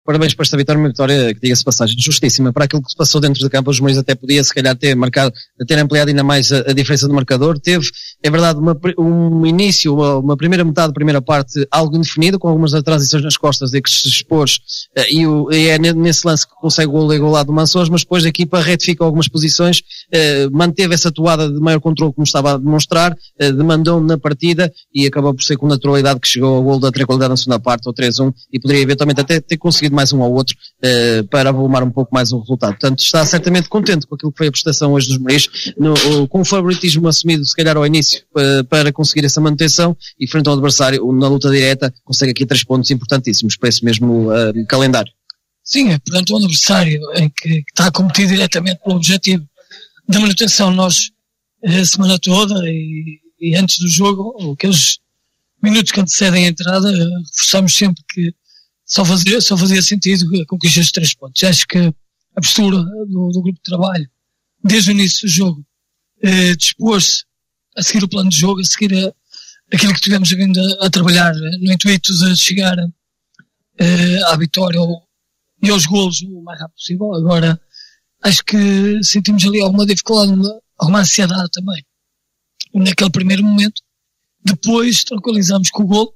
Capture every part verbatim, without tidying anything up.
Parabéns por esta vitória, uma vitória que, diga-se passagem, justíssima para aquilo que se passou dentro de campo. Os Mourinho até podia, se calhar, ter marcado, ter ampliado ainda mais a, a diferença do marcador. Teve, é verdade, uma, um início, uma, uma primeira metade, primeira parte, algo indefinido, com algumas transições nas costas e que se expôs, uh, e, o, e é nesse lance que consegue o gol igualado do Mansores, mas depois a equipa retifica algumas posições, uh, manteve essa toada de maior controle, como estava a demonstrar, uh, demandou na partida e acabou por ser com naturalidade que chegou ao gol da tranquilidade na segunda parte, ou três a um, e poderia eventualmente até ter conseguido mais um ao outro, uh, para avolumar um pouco mais o resultado. Portanto, está certamente contente com aquilo que foi a prestação hoje dos Mouris, no, com o favoritismo assumido, se calhar ao início, uh, para conseguir essa manutenção, e frente ao adversário, na luta direta, consegue aqui três pontos importantíssimos para esse mesmo uh, calendário. Sim, é perante um adversário em que, que está a competir diretamente pelo objetivo da manutenção. Nós, a semana toda e, e antes do jogo, aqueles minutos que antecedem a entrada, reforçamos sempre que só fazia, só fazia sentido conquistar os três pontos. Acho que a postura do, do grupo de trabalho, desde o início do jogo, eh, dispôs-se a seguir o plano de jogo, a seguir a, aquilo que tivemos vindo a, a trabalhar, no intuito de chegar eh, à vitória ou, e aos golos o mais rápido possível. Agora, acho que sentimos ali alguma dificuldade, alguma ansiedade também, naquele primeiro momento. Depois tranquilizamos com o golo,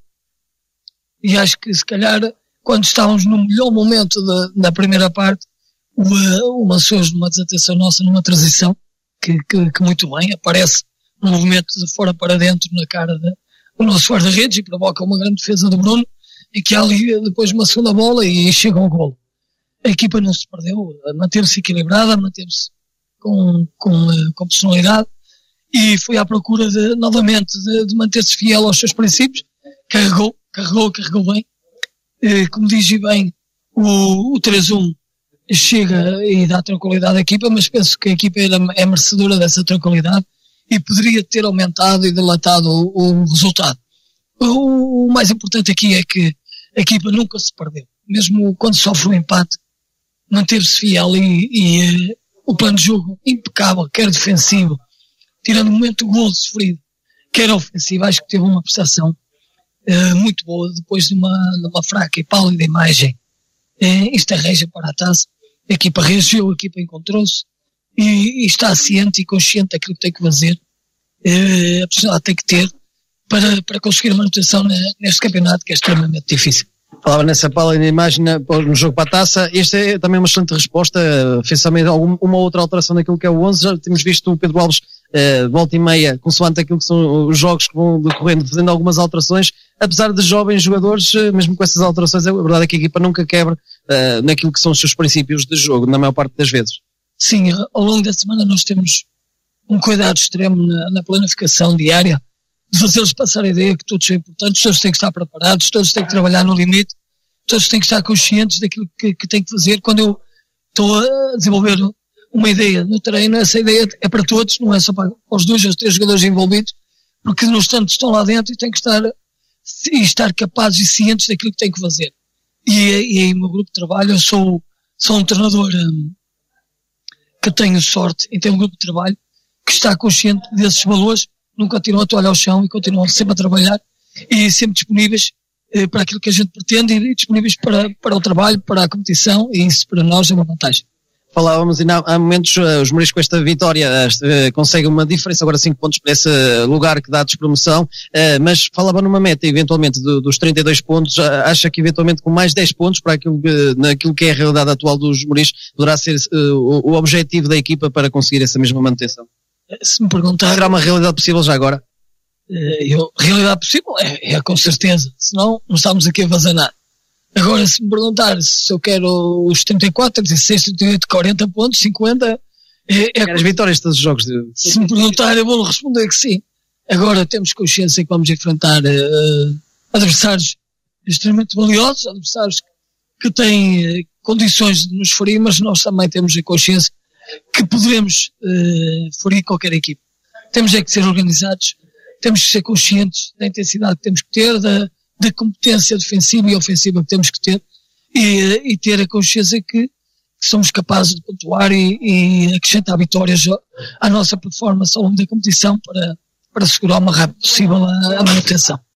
e acho que se calhar, quando estávamos no melhor momento da, da primeira parte, o, o Mansores, numa desatenção nossa, numa transição, que, que, que muito bem, aparece um movimento de fora para dentro na cara de, do nosso guarda-redes e provoca uma grande defesa do Bruno, e que há ali depois uma segunda bola e chega ao golo. A equipa não se perdeu, manteve-se equilibrada, manteve-se com, com, com personalidade, e foi à procura de, novamente, de, de manter-se fiel aos seus princípios. Carregou, carregou, carregou bem. Eh, como diz bem, o, o três a um chega e dá tranquilidade à equipa, mas penso que a equipa era, é merecedora dessa tranquilidade e poderia ter aumentado e dilatado o, o resultado. O, o mais importante aqui é que a equipa nunca se perdeu. Mesmo quando sofre um empate, manteve-se fiel e, e eh, o plano de jogo impecável, quer defensivo, tirando o momento do gol sofrido, quer ofensivo. Acho que teve uma prestação uh, muito boa, depois de uma, de uma fraca e pálida imagem. Uh, isto arreja para a taça. A equipa reagiu, a equipa encontrou-se e, e está ciente e consciente daquilo que tem que fazer. Uh, a personalidade tem que ter para, para conseguir a manutenção neste campeonato, que é extremamente difícil. Falava nessa pálida imagem no jogo para a taça. Esta é também uma excelente resposta. Fez também alguma, uma outra alteração daquilo que é o onze. Já temos visto o Pedro Alves uh, volta e meia, consoante aquilo que são os jogos que vão decorrendo, fazendo algumas alterações. Apesar de jovens jogadores, uh, mesmo com essas alterações, a verdade é que a equipa nunca quebra uh, naquilo que são os seus princípios de jogo, na maior parte das vezes. Sim, ao longo da semana nós temos um cuidado extremo na, na planificação diária, de fazer-los passar a ideia que todos são importantes, todos têm que estar preparados, todos têm que trabalhar no limite, todos têm que estar conscientes daquilo que, que têm que fazer. Quando eu estou a desenvolver uma ideia no treino, essa ideia é para todos, não é só para os dois ou os três jogadores envolvidos, porque nos tantos estão lá dentro e têm que estar, e estar capazes e cientes daquilo que têm que fazer. E, e aí o meu grupo de trabalho, eu sou, sou um treinador um, que tenho sorte em ter um grupo de trabalho que está consciente desses valores, não continuam a toalha ao chão e continuam sempre a trabalhar e sempre disponíveis eh, para aquilo que a gente pretende e disponíveis para, para o trabalho, para a competição, e isso para nós é uma vantagem. Falávamos, e há momentos, uh, os Mouris com esta vitória uh, conseguem uma diferença, agora cinco pontos para esse lugar que dá a despromoção, uh, mas falava numa meta eventualmente do, dos trinta e dois pontos. Uh, acha que eventualmente com mais dez pontos para aquilo que, naquilo que é a realidade atual dos Mouris poderá ser uh, o, o objetivo da equipa para conseguir essa mesma manutenção? Se me perguntar... Será uma realidade possível já agora? Eu, realidade possível é, é com certeza, senão não estamos aqui a vazanar. Agora, se me perguntar se eu quero os trinta e quatro, trinta e seis, trinta e oito, quarenta pontos, cinquenta... É, é as vitórias de todos os jogos? De... Se me perguntar, eu vou responder que sim. Agora temos consciência que vamos enfrentar uh, adversários extremamente valiosos, adversários que têm uh, condições de nos ferir, mas nós também temos a consciência que poderemos uh, ferir qualquer equipe. Temos é que ser organizados, temos que ser conscientes da intensidade que temos que ter, da, da competência defensiva e ofensiva que temos que ter, e, e ter a consciência que, que somos capazes de pontuar e, e acrescentar vitórias à nossa performance ao longo da competição para, para assegurar o mais rápido possível a, a manutenção.